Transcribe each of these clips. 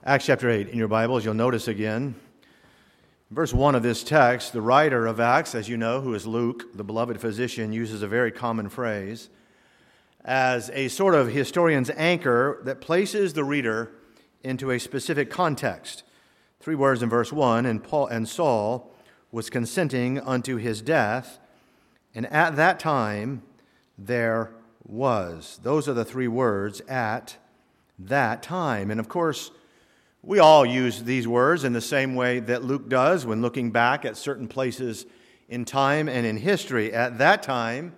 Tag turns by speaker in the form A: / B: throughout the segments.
A: Acts chapter 8 in your Bibles, you'll notice again, verse 1 of this text, the writer of Acts, as you know, who is Luke, the beloved physician, uses a very common phrase as a sort of historian's anchor that places the reader into a specific context. 3 words in verse 1, and Saul was consenting unto his death, and at that time there was. Those are the 3 words, at that time. And of course, we all use these words in the same way that Luke does when looking back at certain places in time and in history. At that time,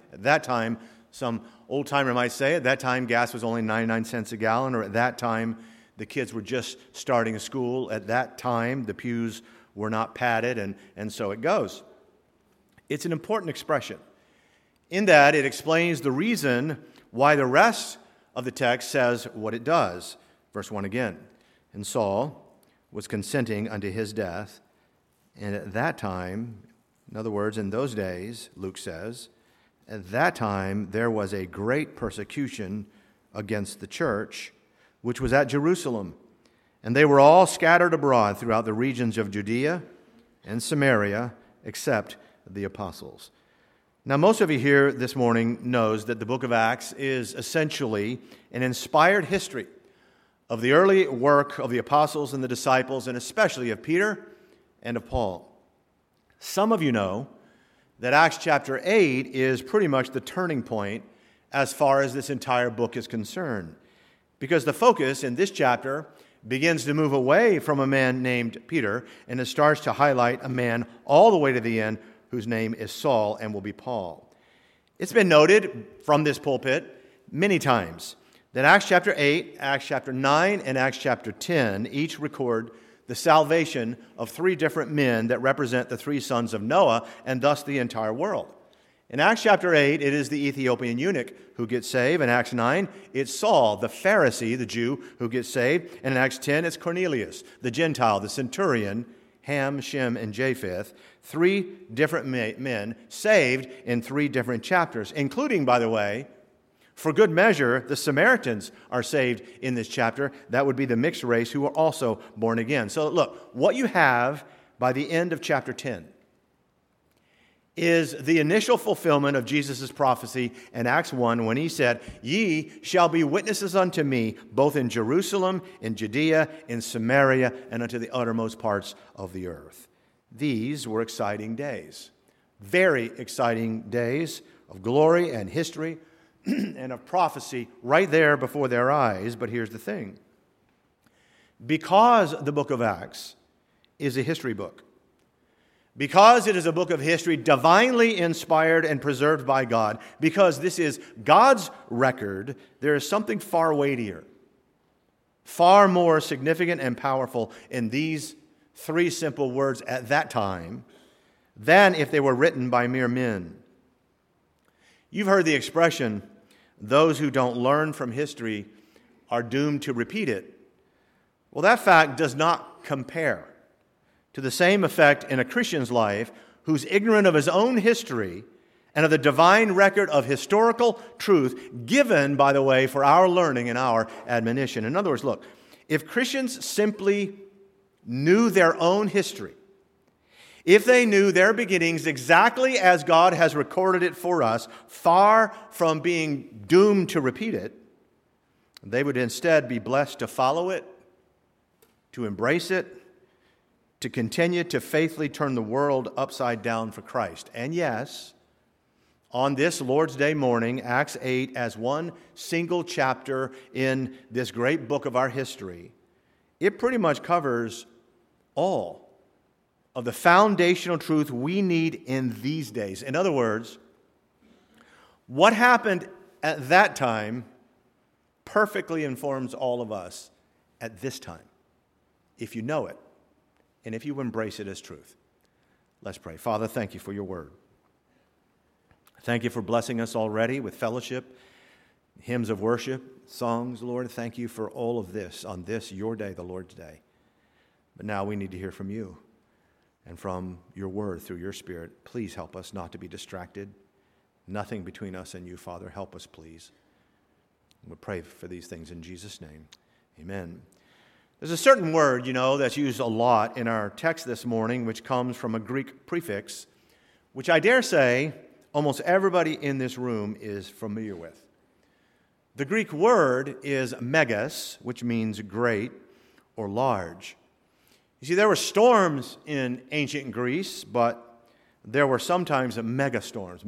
A: some old-timer might say, at that time gas was only 99 cents a gallon, or at that time the kids were just starting school. At that time the pews were not padded, and so it goes. It's an important expression in that it explains the reason why the rest of the text says what it does. Verse 1 again. And Saul was consenting unto his death, and at that time, in other words, in those days, Luke says, at that time there was a great persecution against the church, which was at Jerusalem. And they were all scattered abroad throughout the regions of Judea and Samaria, except the apostles. Now, most of you here this morning knows that the book of Acts is essentially an inspired history of the early work of the apostles and the disciples, and especially of Peter and of Paul. Some of you know that Acts chapter 8 is pretty much the turning point as far as this entire book is concerned, because the focus in this chapter begins to move away from a man named Peter, and it starts to highlight a man all the way to the end whose name is Saul and will be Paul. It's been noted from this pulpit many times that Acts chapter 8, Acts chapter 9, and Acts chapter 10 each record the salvation of 3 different men that represent the 3 sons of Noah and thus the entire world. In Acts chapter 8, it is the Ethiopian eunuch who gets saved. In Acts 9, it's Saul, the Pharisee, the Jew, who gets saved. And in Acts 10, it's Cornelius, the Gentile, the centurion, Ham, Shem, and Japheth. 3 different men saved in 3 different chapters, including, by the way, for good measure, the Samaritans are saved in this chapter. That would be the mixed race who are also born again. So look, what you have by the end of chapter 10 is the initial fulfillment of Jesus' prophecy in Acts 1 when he said, "Ye shall be witnesses unto me, both in Jerusalem, in Judea, in Samaria, and unto the uttermost parts of the earth." These were exciting days, very exciting days of glory and history and of prophecy right there before their eyes. But here's the thing. Because the book of Acts is a history book, because it is a book of history divinely inspired and preserved by God, because this is God's record, there is something far weightier, far more significant and powerful in these 3 simple words at that time than if they were written by mere men. You've heard the expression, those who don't learn from history are doomed to repeat it. Well, that fact does not compare to the same effect in a Christian's life who's ignorant of his own history and of the divine record of historical truth given, by the way, for our learning and our admonition. In other words, look, if Christians simply knew their own history, if they knew their beginnings exactly as God has recorded it for us, far from being doomed to repeat it, they would instead be blessed to follow it, to embrace it, to continue to faithfully turn the world upside down for Christ. And yes, on this Lord's Day morning, Acts 8, as one single chapter in this great book of our history, it pretty much covers all of the foundational truth we need in these days. In other words, what happened at that time perfectly informs all of us at this time, if you know it and if you embrace it as truth. Let's pray. Father, thank you for your word. Thank you for blessing us already with fellowship, hymns of worship, songs, Lord. Thank you for all of this on this, your day, the Lord's day. But now we need to hear from you and from your word through your Spirit. Please help us not to be distracted. Nothing between us and you, Father. Help us, please. We pray for these things in Jesus' name. Amen. There's a certain word, that's used a lot in our text this morning, which comes from a Greek prefix, which I dare say almost everybody in this room is familiar with. The Greek word is megas, which means great or large. You see, there were storms in ancient Greece, but there were sometimes megastorms,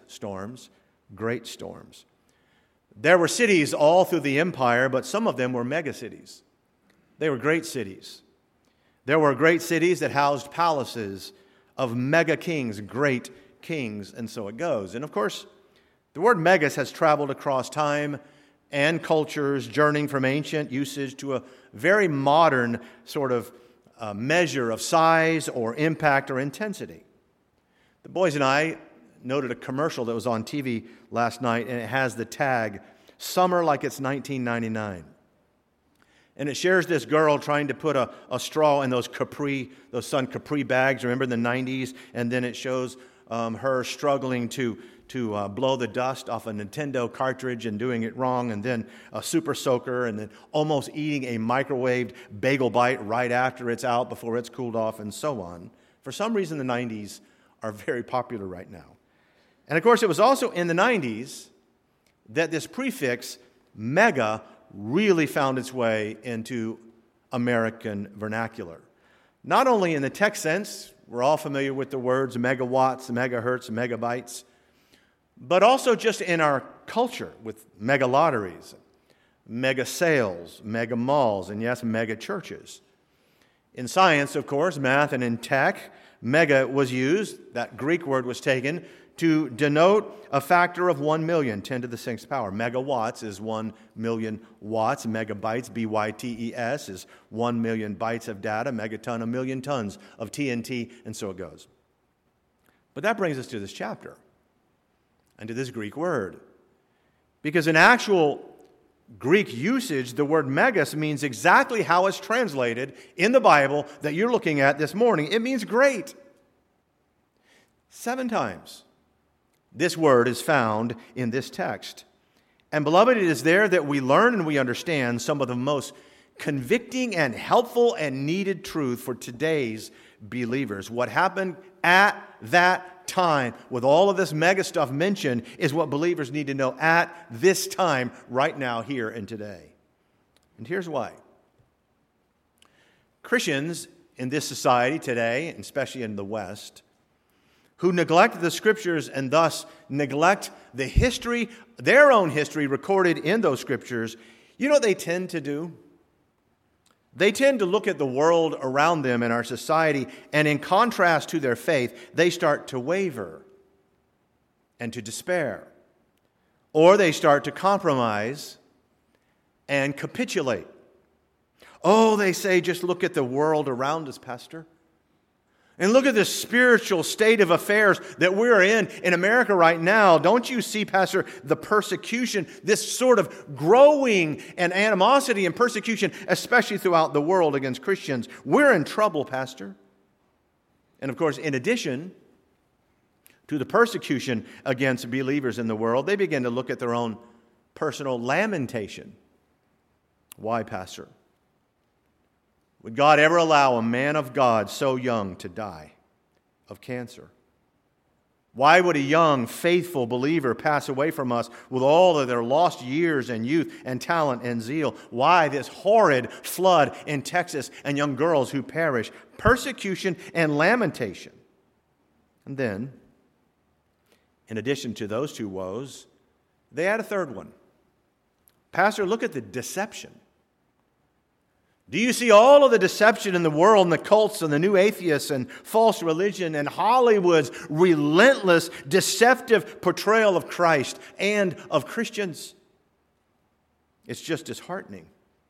A: great storms. There were cities all through the empire, but some of them were megacities. They were great cities. There were great cities that housed palaces of mega kings, great kings, and so it goes. And of course, the word megas has traveled across time and cultures, journeying from ancient usage to a very modern sort of measure of size or impact or intensity. The boys and I noted a commercial that was on TV last night, and it has the tag, "Summer Like It's 1999. And it shares this girl trying to put a straw in those Sun Capri bags, remember in the 90s? And then it shows her struggling to blow the dust off a Nintendo cartridge and doing it wrong, and then a super soaker, and then almost eating a microwaved bagel bite right after it's out before it's cooled off, and so on. For some reason, the 90s are very popular right now. And of course, it was also in the 90s that this prefix, mega, really found its way into American vernacular. Not only in the text sense, we're all familiar with the words megawatts, megahertz, megabytes, but also just in our culture with mega lotteries, mega sales, mega malls, and yes, mega churches. In science, of course, math, and in tech, mega was used. That Greek word was taken to denote a factor of 1 million, 10 to the 6th power. Megawatts is 1 million watts. Megabytes, B-Y-T-E-S, is 1 million bytes of data. Megaton, 1 million tons of TNT, and so it goes. But that brings us to this chapter and to this Greek word. Because in actual Greek usage, the word megas means exactly how it's translated in the Bible that you're looking at this morning. It means great. 7 times this word is found in this text. And beloved, it is there that we learn and we understand some of the most convicting and helpful and needed truth for today's believers. What happened at that time with all of this mega stuff mentioned is what believers need to know at this time, right now, here and today. And here's why. Christians in this society today, and especially in the West, who neglect the Scriptures and thus neglect the history, their own history recorded in those Scriptures, you know what they tend to do? They tend to look at the world around them in our society, and in contrast to their faith, they start to waver and to despair. Or they start to compromise and capitulate. Oh, they say, just look at the world around us, Pastor. And look at the spiritual state of affairs that we're in America right now. Don't you see, Pastor, the persecution, this sort of growing and animosity and persecution, especially throughout the world against Christians? We're in trouble, Pastor. And of course, in addition to the persecution against believers in the world, they begin to look at their own personal lamentation. Why, Pastor? Would God ever allow a man of God so young to die of cancer? Why would a young, faithful believer pass away from us with all of their lost years and youth and talent and zeal? Why this horrid flood in Texas and young girls who perish? Persecution and lamentation. And then, in addition to those two woes, they add a third one. Pastor, look at the deception. Do you see all of the deception in the world and the cults and the new atheists and false religion and Hollywood's relentless, deceptive portrayal of Christ and of Christians? It's just disheartening.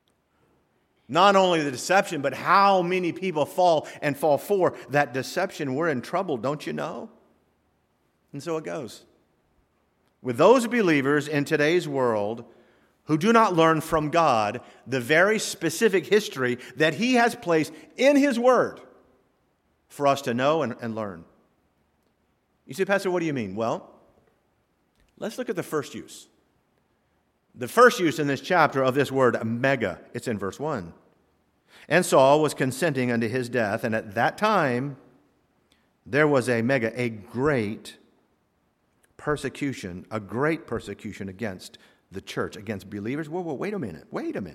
A: Not only the deception, but how many people fall for that deception. We're in trouble, don't you know? And so it goes. With those believers in today's world who do not learn from God the very specific history that He has placed in His Word for us to know and learn. You say, Pastor, what do you mean? Well, let's look at the first use. The first use in this chapter of this word mega, it's in verse 1. And Saul was consenting unto his death, and at that time there was a great persecution against the church, against believers. Whoa, wait a minute.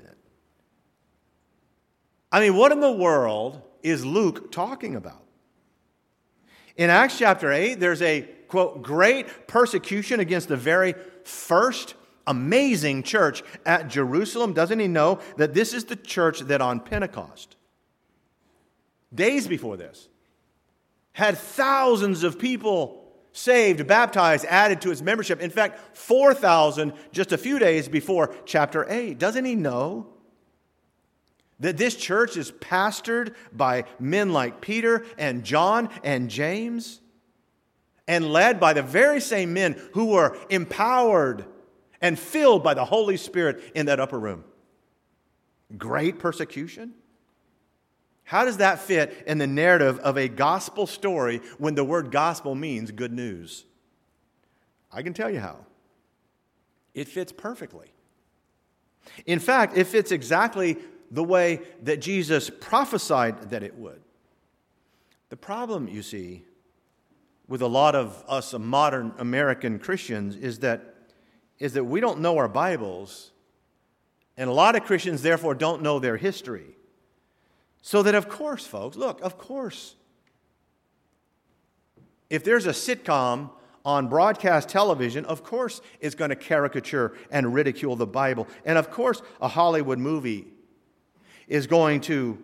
A: I mean, what in the world is Luke talking about? In Acts chapter 8, there's a, quote, great persecution against the very first amazing church at Jerusalem. Doesn't he know that this is the church that on Pentecost, days before this, had thousands of people saved, baptized, added to its membership. In fact, 4,000 just a few days before chapter 8. Doesn't he know that this church is pastored by men like Peter and John and James, and led by the very same men who were empowered and filled by the Holy Spirit in that upper room? Great persecution? How does that fit in the narrative of a gospel story when the word gospel means good news? I can tell you how. It fits perfectly. In fact, it fits exactly the way that Jesus prophesied that it would. The problem, you see, with a lot of us modern American Christians is that we don't know our Bibles, and a lot of Christians therefore don't know their history. So that, of course, folks, look, of course, if there's a sitcom on broadcast television, of course it's going to caricature and ridicule the Bible. And of course, a Hollywood movie is going to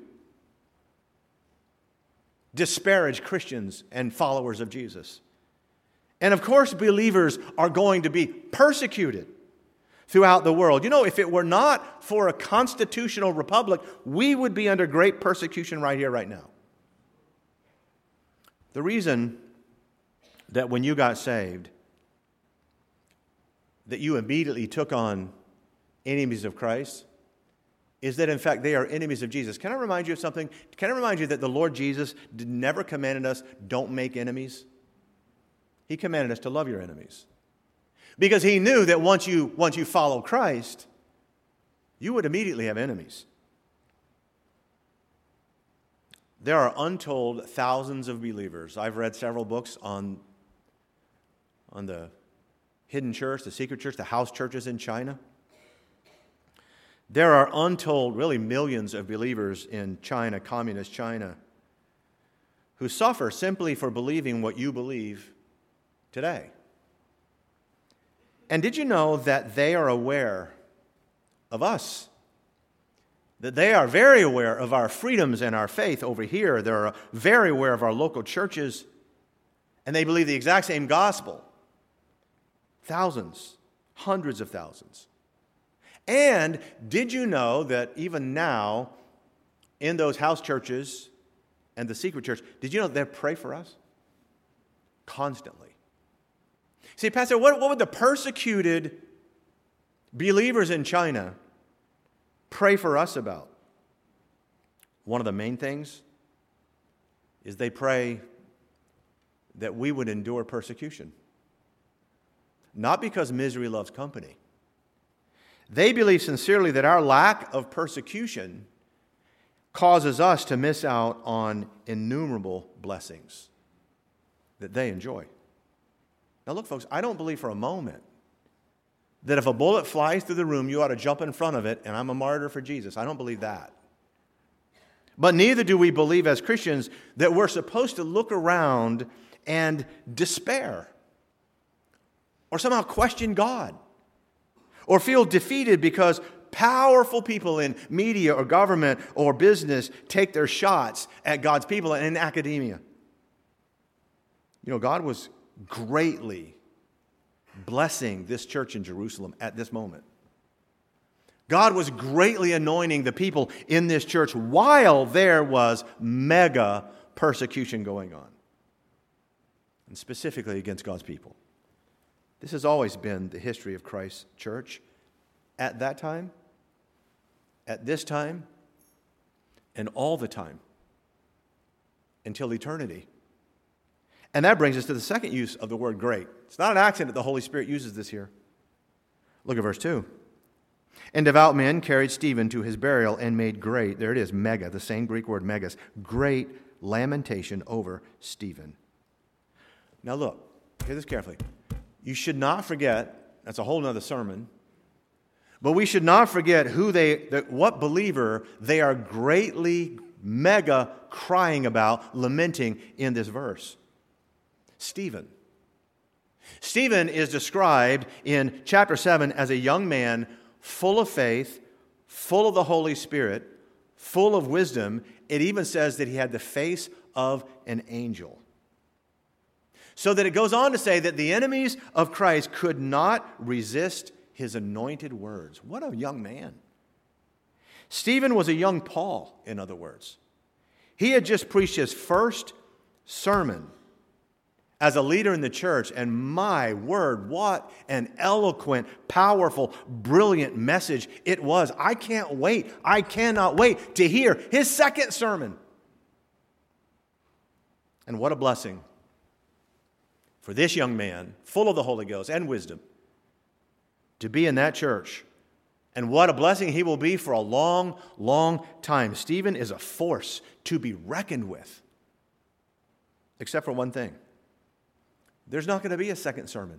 A: disparage Christians and followers of Jesus. And of course, believers are going to be persecuted throughout the world. You know, if it were not for a constitutional republic, we would be under great persecution right here, right now. The reason that when you got saved, that you immediately took on enemies of Christ, is that in fact they are enemies of Jesus. Can I remind you of something? Can I remind you that the Lord Jesus never commanded us, don't make enemies? He commanded us to love your enemies. Because he knew that once you follow Christ, you would immediately have enemies. There are untold thousands of believers. I've read several books on the hidden church, the secret church, the house churches in China. There are untold, really millions of believers in China, communist China, who suffer simply for believing what you believe today. And did you know that they are aware of us? That they are very aware of our freedoms and our faith over here. They're very aware of our local churches. And they believe the exact same gospel. Thousands, hundreds of thousands. And did you know that even now, in those house churches and the secret church, did you know they pray for us? Constantly. See, Pastor, what would the persecuted believers in China pray for us about? One of the main things is they pray that we would endure persecution. Not because misery loves company. They believe sincerely that our lack of persecution causes us to miss out on innumerable blessings that they enjoy. Now look, folks, I don't believe for a moment that if a bullet flies through the room, you ought to jump in front of it, and I'm a martyr for Jesus. I don't believe that. But neither do we believe as Christians that we're supposed to look around and despair or somehow question God or feel defeated because powerful people in media or government or business take their shots at God's people and in academia. You know, God was greatly blessing this church in Jerusalem at this moment. God was greatly anointing the people in this church while there was mega persecution going on, and specifically against God's people. This has always been the history of Christ's church at that time, at this time, and all the time until eternity. And that brings us to the second use of the word great. It's not an accident that the Holy Spirit uses this here. Look at verse 2. And devout men carried Stephen to his burial and made great, there it is, mega, the same Greek word megas, great lamentation over Stephen. Now look, hear this carefully. You should not forget, that's a whole other sermon, but we should not forget what believer they are greatly, mega crying about, lamenting in this verse. Stephen. Stephen is described in chapter 7 as a young man full of faith, full of the Holy Spirit, full of wisdom. It even says that he had the face of an angel. So that it goes on to say that the enemies of Christ could not resist his anointed words. What a young man. Stephen was a young Paul, in other words. He had just preached his first sermon as a leader in the church, and my word, what an eloquent, powerful, brilliant message it was. I cannot wait to hear his second sermon. And what a blessing for this young man, full of the Holy Ghost and wisdom, to be in that church. And what a blessing he will be for a long, long time. Stephen is a force to be reckoned with, except for one thing. There's not going to be a second sermon.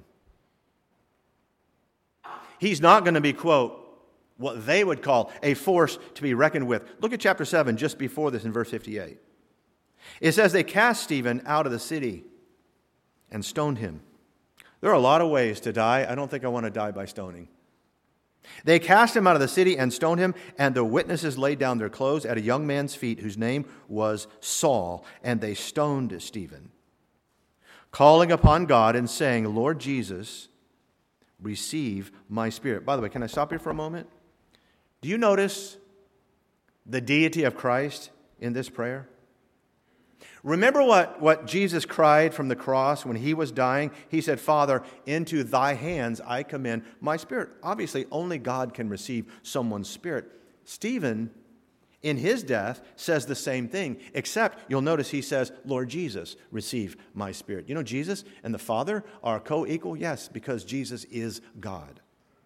A: He's not going to be, quote, what they would call a force to be reckoned with. Look at chapter 7, just before this in verse 58. It says, they cast Stephen out of the city and stoned him. There are a lot of ways to die. I don't think I want to die by stoning. They cast him out of the city and stoned him, and the witnesses laid down their clothes at a young man's feet whose name was Saul, and they stoned Stephen, calling upon God and saying, Lord Jesus, receive my spirit. By the way, can I stop here for a moment? Do you notice the deity of Christ in this prayer? Remember what Jesus cried from the cross when he was dying? He said, Father, into thy hands I commend my spirit. Obviously, only God can receive someone's spirit. Stephen, in his death, says the same thing, except you'll notice he says, Lord Jesus, receive my spirit. You know, Jesus and the Father are co-equal? Yes, because Jesus is God.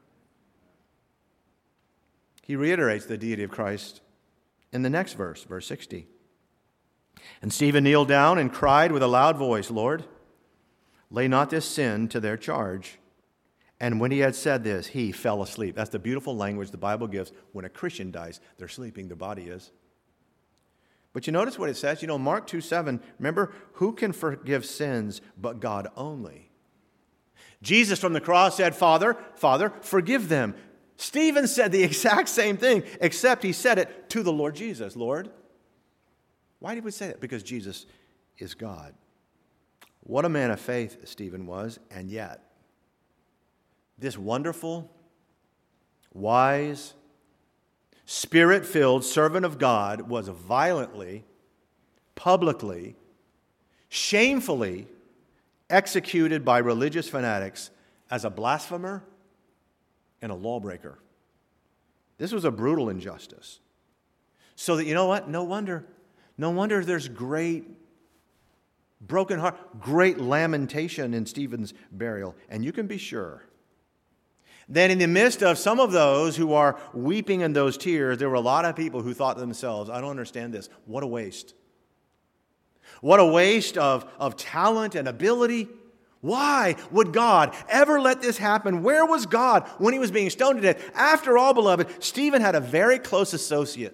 A: He reiterates the deity of Christ in the next verse, verse 60. And Stephen kneeled down and cried with a loud voice, Lord, lay not this sin to their charge. And when he had said this, he fell asleep. That's the beautiful language the Bible gives. When a Christian dies, they're sleeping, their body is. But you notice what it says? You know, Mark 2:7, remember, who can forgive sins but God only? Jesus from the cross said, Father, forgive them. Stephen said the exact same thing, except he said it to the Lord Jesus. Lord, why did we say that? Because Jesus is God. What a man of faith Stephen was, and yet this wonderful, wise, Spirit-filled servant of God was violently, publicly, shamefully executed by religious fanatics as a blasphemer and a lawbreaker. This was a brutal injustice. So that, you know what? No wonder there's great broken heart, great lamentation in Stephen's burial. And you can be sure that in the midst of some of those who are weeping in those tears, there were a lot of people who thought to themselves, I don't understand this. What a waste. What a waste of talent and ability. Why would God ever let this happen? Where was God when he was being stoned to death? After all, beloved, Stephen had a very close associate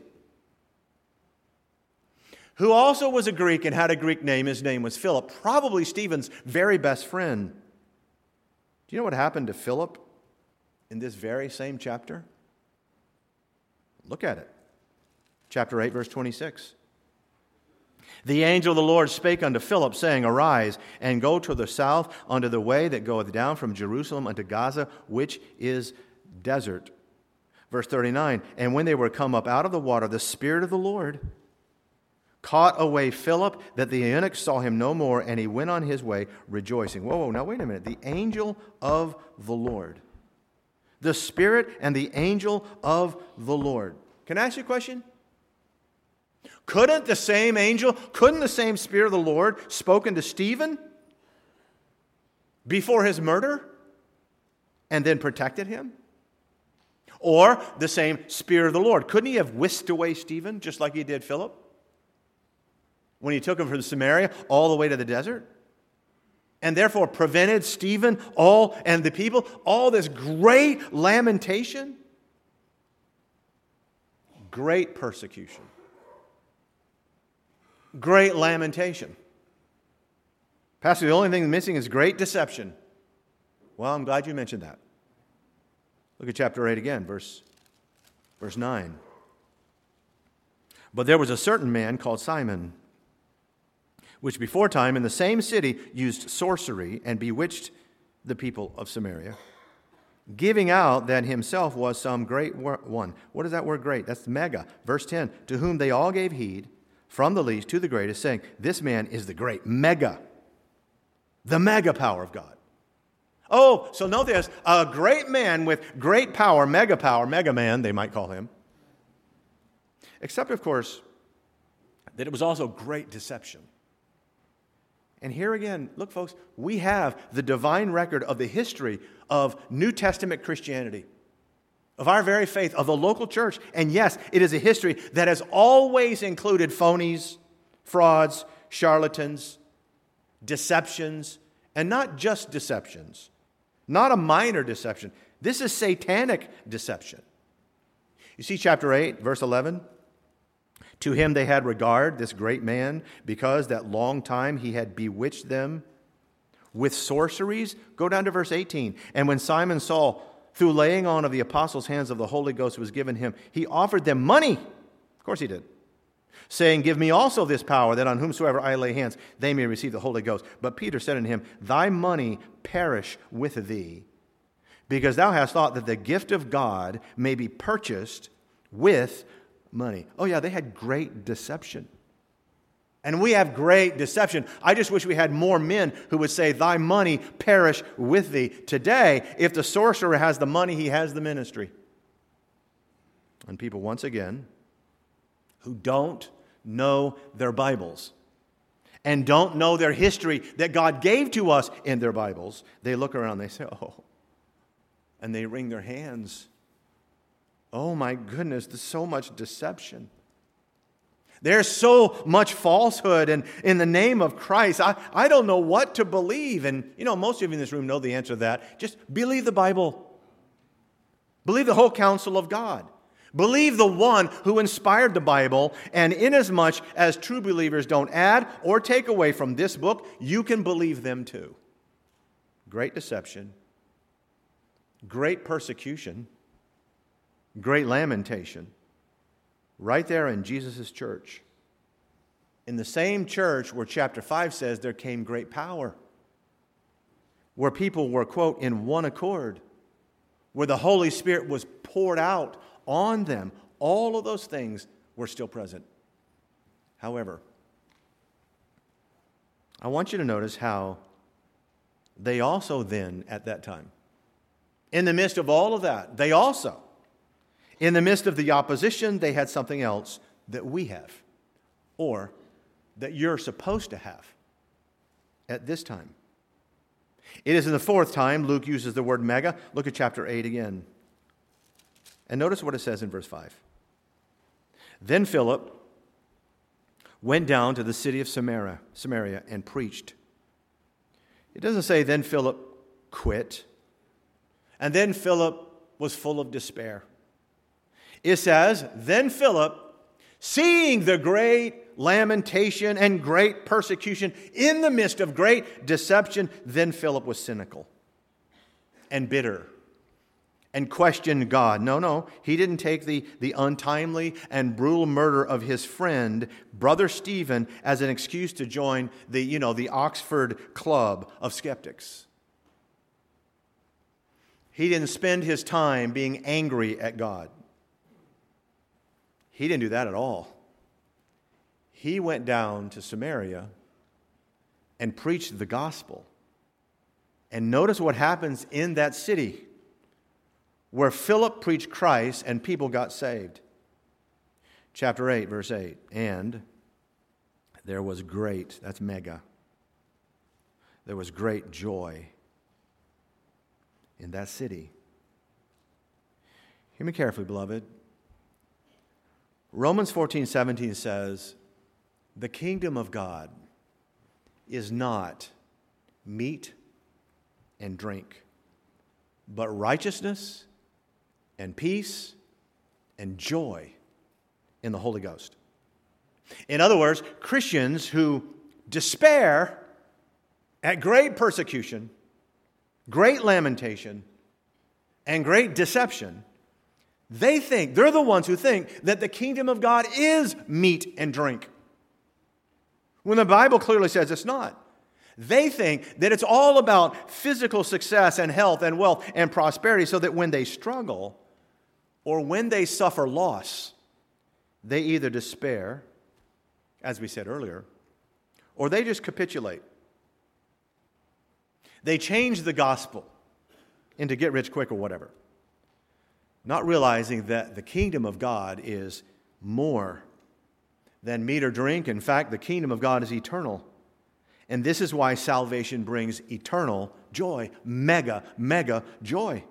A: who also was a Greek and had a Greek name. His name was Philip, probably Stephen's very best friend. Do you know what happened to Philip in this very same chapter? Look at it. Chapter 8, verse 26. The angel of the Lord spake unto Philip, saying, Arise, and go to the south unto the way that goeth down from Jerusalem unto Gaza, which is desert. Verse 39, And when they were come up out of the water, the Spirit of the Lord caught away Philip, that the eunuch saw him no more, and he went on his way rejoicing. Whoa, now wait a minute. The angel of the Lord. The Spirit and the angel of the Lord. Can I ask you a question? Couldn't the same Spirit of the Lord spoken to Stephen before his murder and then protected him? or the same Spirit of the Lord. Couldn't he have whisked away Stephen just like he did Philip when he took him from Samaria all the way to the desert? And therefore prevented Stephen and the people all this great lamentation? Great persecution. Great lamentation. Pastor, the only thing missing is great deception. Well, I'm glad you mentioned that. Look at chapter 8 again, verse 9. But there was a certain man called Simon, which before time in the same city used sorcery and bewitched the people of Samaria, giving out that himself was some great one. What is that word great? That's mega. Verse 10, to whom they all gave heed, from the least to the greatest, saying, this man is the great mega, the mega power of God. Oh, so note this, a great man with great power, mega man, they might call him. Except, of course, that it was also great deception. And here again, look, folks, we have the divine record of the history of New Testament Christianity, of our very faith, of the local church. And yes, it is a history that has always included phonies, frauds, charlatans, deceptions, and not just deceptions, not a minor deception. This is satanic deception. You see chapter 8, verse 11? To him they had regard, this great man, because that long time he had bewitched them with sorceries. Go down to verse 18. And when Simon saw, through laying on of the apostles' hands of the Holy Ghost was given him, he offered them money. Of course he did. Saying, give me also this power, that on whomsoever I lay hands, they may receive the Holy Ghost. But Peter said unto him, thy money perish with thee, because thou hast thought that the gift of God may be purchased with money. Oh yeah, they had great deception. And we have great deception. I just wish we had more men who would say, thy money perish with thee. Today, if the sorcerer has the money, he has the ministry. And people, once again, who don't know their Bibles and don't know their history that God gave to us in their Bibles, they look around and they say, oh, and they wring their hands. Oh my goodness, there's so much deception. There's so much falsehood in the name of Christ. I don't know what to believe. And most of you in this room know the answer to that. Just believe the Bible. Believe the whole counsel of God. Believe the one who inspired the Bible, and inasmuch as true believers don't add or take away from this book, you can believe them too. Great deception, great persecution, great lamentation, right there in Jesus' church. In the same church where chapter 5 says there came great power, where people were, quote, in one accord, where the Holy Spirit was poured out on them. All of those things were still present. However, I want you to notice how they also then, at that time, in the midst of all of that, they also, in the midst of the opposition, they had something else that we have, or that you're supposed to have at this time. It is in the fourth time Luke uses the word mega. Look at chapter 8 again. And notice what it says in verse 5. Then Philip went down to the city of Samaria and preached. It doesn't say then Philip quit. And then Philip was full of despair. It says, then Philip, seeing the great lamentation and great persecution in the midst of great deception, then Philip was cynical and bitter and questioned God. No, he didn't take the untimely and brutal murder of his friend, Brother Stephen, as an excuse to join the Oxford Club of skeptics. He didn't spend his time being angry at God. He didn't do that at all. He went down to Samaria and preached the gospel. And notice what happens in that city where Philip preached Christ and people got saved. Chapter 8, verse 8. And there was great, that's mega, there was great joy in that city. Hear me carefully, beloved. Romans 14:17 says, the kingdom of God is not meat and drink, but righteousness and peace and joy in the Holy Ghost. In other words, Christians who despair at great persecution, great lamentation, and great deception, they're the ones who think that the kingdom of God is meat and drink, when the Bible clearly says it's not. They think that it's all about physical success and health and wealth and prosperity, so that when they struggle or when they suffer loss, they either despair, as we said earlier, or they just capitulate. They change the gospel into get rich quick or whatever, not realizing that the kingdom of God is more than meat or drink. In fact, the kingdom of God is eternal. And this is why salvation brings eternal joy, mega joy.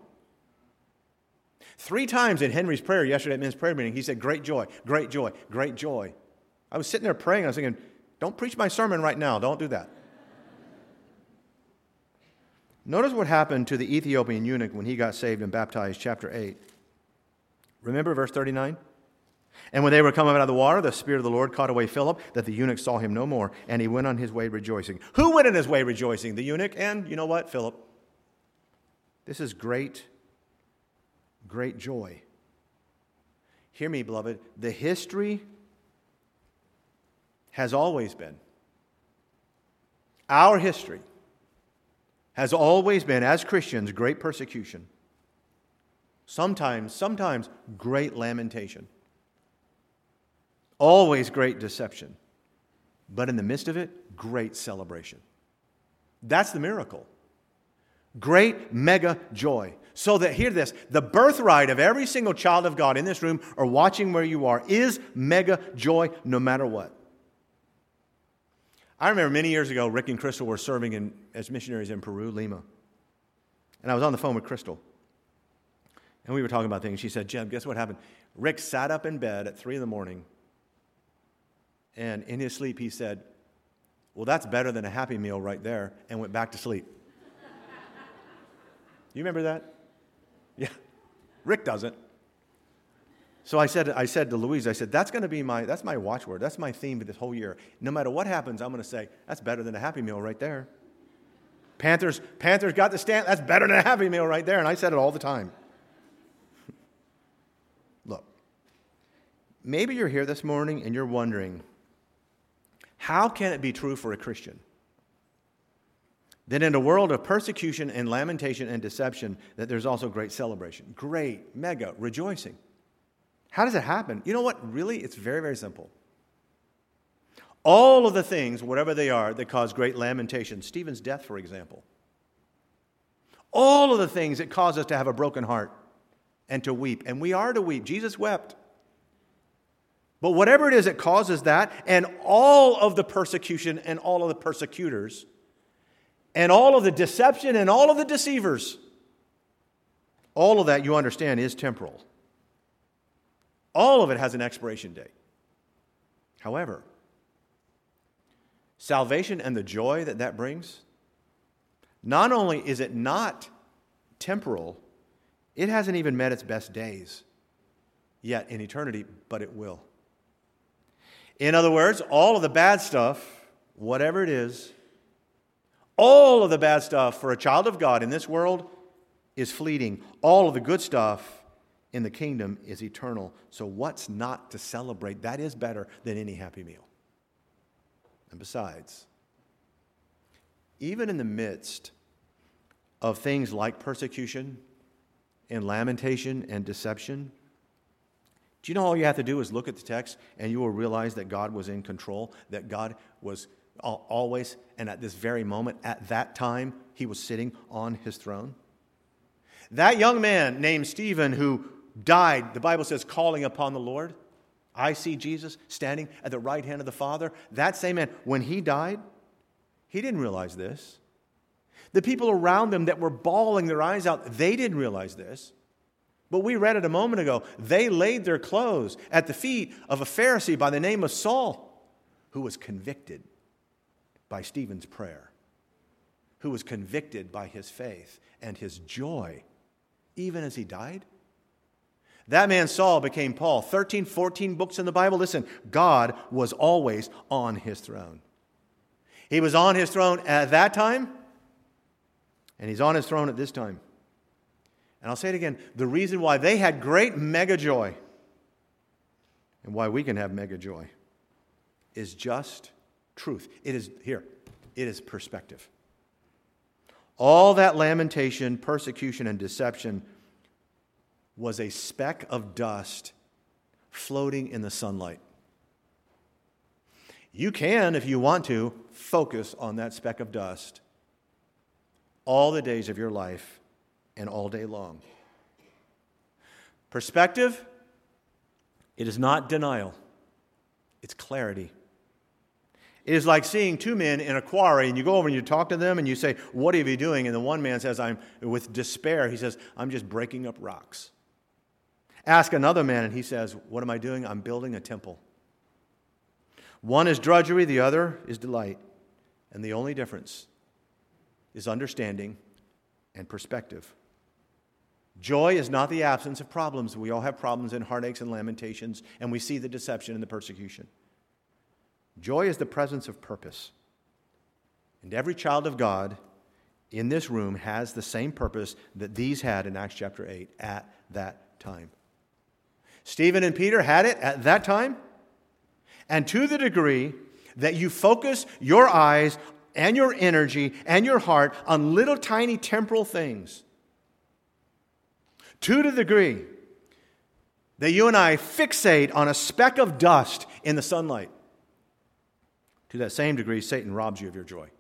A: 3 times in Henry's prayer yesterday at men's prayer meeting, he said, great joy, great joy, great joy. I was sitting there praying, I was thinking, don't preach my sermon right now, don't do that. Notice what happened to the Ethiopian eunuch when he got saved and baptized, chapter 8. Remember verse 39? And when they were coming out of the water, the Spirit of the Lord caught away Philip, that the eunuch saw him no more, and he went on his way rejoicing. Who went on his way rejoicing? The eunuch and, you know what, Philip. This is great joy. Hear me, beloved. The history has always been, our history has always been, as Christians, great persecution. Sometimes great lamentation. Always great deception. But in the midst of it, great celebration. That's the miracle. Great mega joy. So that, hear this, the birthright of every single child of God in this room or watching where you are is mega joy no matter what. I remember many years ago, Rick and Crystal were serving as missionaries in Peru, Lima. And I was on the phone with Crystal. And we were talking about things. She said, Jim, guess what happened? Rick sat up in bed at 3 a.m. And in his sleep, he said, well, that's better than a Happy Meal right there, and went back to sleep. You remember that? Yeah. Rick doesn't. So I said to Louise, that's going to be that's my watchword. That's my theme for this whole year. No matter what happens, I'm going to say, that's better than a Happy Meal right there. Panthers got the stand. That's better than a Happy Meal right there. And I said it all the time. Look, maybe you're here this morning and you're wondering, how can it be true for a Christian that in a world of persecution and lamentation and deception, that there's also great celebration, great, mega rejoicing? How does it happen? You know what? Really, it's very, very simple. All of the things, whatever they are, that cause great lamentation, Stephen's death, for example. All of the things that cause us to have a broken heart and to weep. And we are to weep. Jesus wept. But whatever it is that causes that, and all of the persecution and all of the persecutors, and all of the deception and all of the deceivers, all of that, you understand, is temporal. All of it has an expiration date. However, salvation and the joy that brings, not only is it not temporal, it hasn't even met its best days yet in eternity, but it will. In other words, all of the bad stuff, whatever it is, all of the bad stuff for a child of God in this world is fleeting. All of the good stuff in the kingdom is eternal. So what's not to celebrate? That is better than any Happy Meal. And besides, even in the midst of things like persecution and lamentation and deception, do you know all you have to do is look at the text and you will realize that God was in control, that God was always, and at this very moment, at that time, he was sitting on his throne? That young man named Stephen who died, the Bible says, calling upon the Lord. I see Jesus standing at the right hand of the Father. That same man, when he died, he didn't realize this. The people around them that were bawling their eyes out, they didn't realize this. But we read it a moment ago. They laid their clothes at the feet of a Pharisee by the name of Saul, who was convicted by Stephen's prayer, who was convicted by his faith and his joy, even as he died. That man Saul became Paul. 13, 14 books in the Bible. Listen, God was always on his throne. He was on his throne at that time, and he's on his throne at this time. And I'll say it again, the reason why they had great mega joy and why we can have mega joy is just truth. It is perspective. All that lamentation, persecution, and deception was a speck of dust floating in the sunlight. You can, if you want to, focus on that speck of dust all the days of your life and all day long. Perspective, it is not denial. It's clarity. It is like seeing two men in a quarry, and you go over and you talk to them and you say, "What are you doing?" And the one man says, "I'm with despair." He says, "I'm just breaking up rocks." Ask another man and he says, "What am I doing?" "I'm building a temple." One is drudgery, the other is delight. And the only difference is understanding and perspective. Joy is not the absence of problems. We all have problems and heartaches and lamentations, and we see the deception and the persecution. Joy is the presence of purpose. And every child of God in this room has the same purpose that these had in Acts chapter 8 at that time. Stephen and Peter had it at that time. And to the degree that you focus your eyes and your energy and your heart on little tiny temporal things, to the degree that you and I fixate on a speck of dust in the sunlight, to that same degree, Satan robs you of your joy.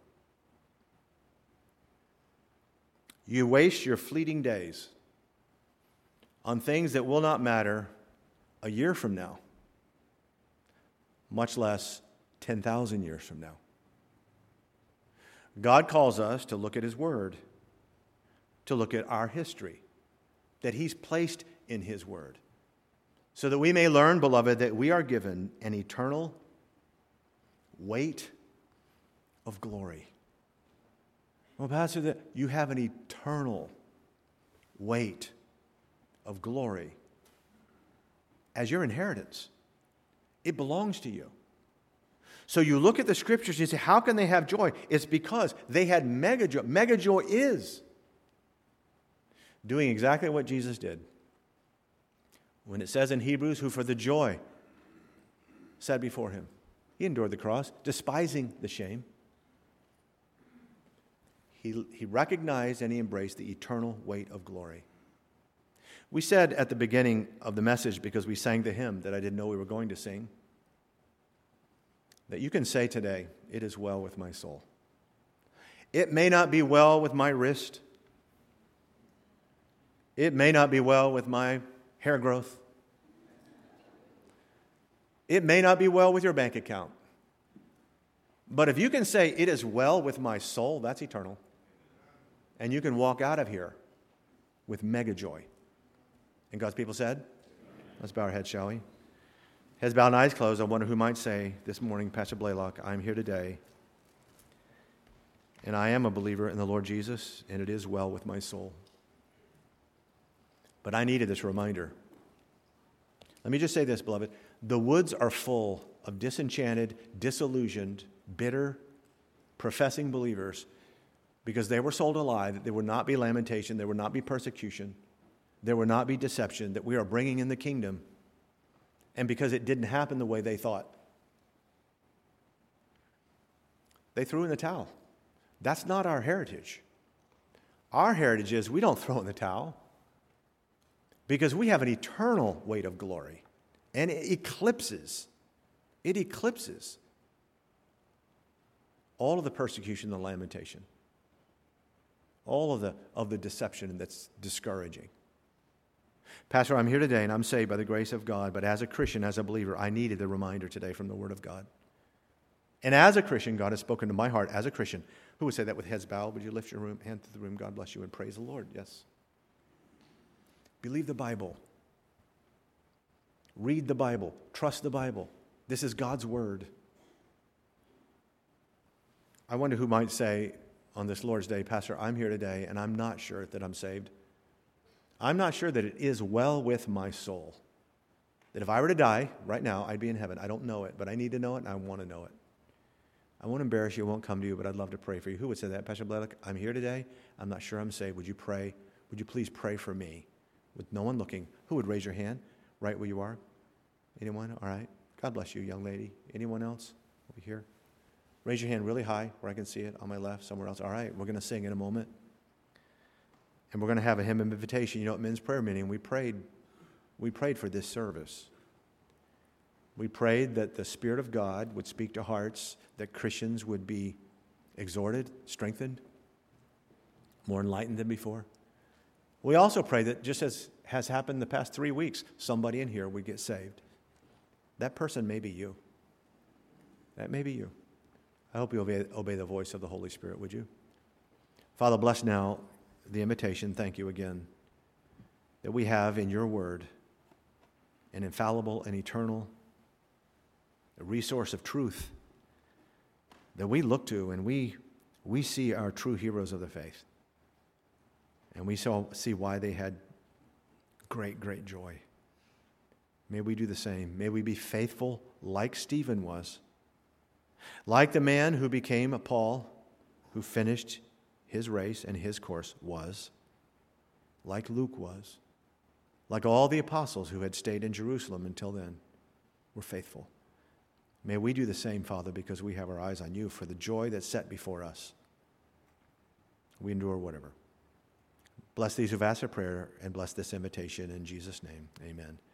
A: You waste your fleeting days on things that will not matter a year from now, much less 10,000 years from now. God calls us to look at His Word, to look at our history that He's placed in His Word, so that we may learn, beloved, that we are given an eternal weight of glory. Well, Pastor, that you have an eternal weight of glory as your inheritance. It belongs to you. So you look at the Scriptures and you say, how can they have joy? It's because they had mega joy. Mega joy is doing exactly what Jesus did. When it says in Hebrews, who for the joy set before Him, He endured the cross, despising the shame. He recognized and He embraced the eternal weight of glory. We said at the beginning of the message, because we sang the hymn that I didn't know we were going to sing, that you can say today, it is well with my soul. It may not be well with my wrist. It may not be well with my hair growth. It may not be well with your bank account. But if you can say, it is well with my soul, that's eternal. And you can walk out of here with mega joy. And God's people said, let's bow our heads, shall we? Heads bowed and eyes closed. I wonder who might say this morning, Pastor Blaylock, I'm here today, and I am a believer in the Lord Jesus, and it is well with my soul. But I needed this reminder. Let me just say this, beloved. The woods are full of disenchanted, disillusioned, bitter, professing believers because they were sold a lie that there would not be lamentation, there would not be persecution, there would not be deception, that we are bringing in the kingdom, and because it didn't happen the way they thought, they threw in the towel. That's not our heritage. Our heritage is we don't throw in the towel because we have an eternal weight of glory, and it eclipses all of the persecution and the lamentation, all of the deception that's discouraging. Pastor, I'm here today and I'm saved by the grace of God, but as a Christian, as a believer, I needed the reminder today from the Word of God. And as a Christian, God has spoken to my heart as a Christian. Who would say that with heads bowed? Would you lift your hand to the room? God bless you and praise the Lord. Yes. Believe the Bible. Read the Bible. Trust the Bible. This is God's word. I wonder who might say on this Lord's Day, Pastor, I'm here today and I'm not sure that I'm saved. I'm not sure that it is well with my soul. That if I were to die right now, I'd be in heaven. I don't know it, but I need to know it and I want to know it. I won't embarrass you, I won't come to you, but I'd love to pray for you. Who would say that? Pastor Bledek, I'm here today. I'm not sure I'm saved. Would you pray? Would you please pray for me? With no one looking. Who would raise your hand right where you are? Anyone? All right. God bless you, young lady. Anyone else over here? Raise your hand really high where I can see it, on my left, somewhere else. All right, we're going to sing in a moment. And we're going to have a hymn of invitation. You know, at men's prayer meeting, we prayed for this service. We prayed that the Spirit of God would speak to hearts, that Christians would be exhorted, strengthened, more enlightened than before. We also pray that, just as has happened the past 3 weeks, somebody in here would get saved. That person may be you. That may be you. I hope you obey the voice of the Holy Spirit, would you? Father, bless now the invitation. Thank you again that we have in your word an infallible and eternal a resource of truth that we look to, and we see our true heroes of the faith. And we see why they had great, great joy. May we do the same. May we be faithful like Stephen was. Like the man who became a Paul, who finished his race and his course was. Like Luke was. Like all the apostles who had stayed in Jerusalem until then, were faithful. May we do the same, Father, because we have our eyes on you for the joy that's set before us. We endure whatever. Bless these who've asked a prayer and bless this invitation in Jesus' name. Amen.